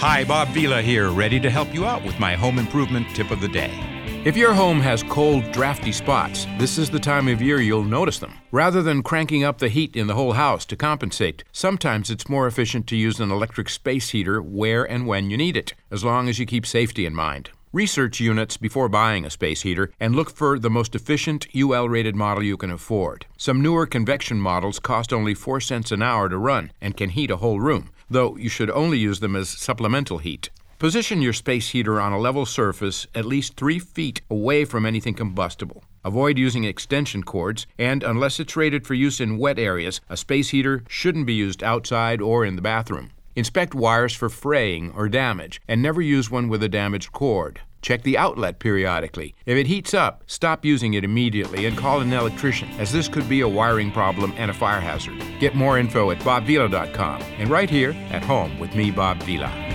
Hi, Bob Vila here, ready to help you out with my home improvement tip of the day. If your home has cold, drafty spots, this is the time of year you'll notice them. Rather than cranking up the heat in the whole house to compensate, sometimes it's more efficient to use an electric space heater where and when you need it, as long as you keep safety in mind. Research units before buying a space heater and look for the most efficient UL-rated model you can afford. Some newer convection models cost only 4 cents an hour to run and can heat a whole room, though you should only use them as supplemental heat. Position your space heater on a level surface at least 3 feet away from anything combustible. Avoid using extension cords, and unless it's rated for use in wet areas, a space heater shouldn't be used outside or in the bathroom. Inspect wires for fraying or damage, and never use one with a damaged cord. Check the outlet periodically. If it heats up, stop using it immediately and call an electrician, as this could be a wiring problem and a fire hazard. Get more info at bobvila.com and right here at home with me, Bob Vila.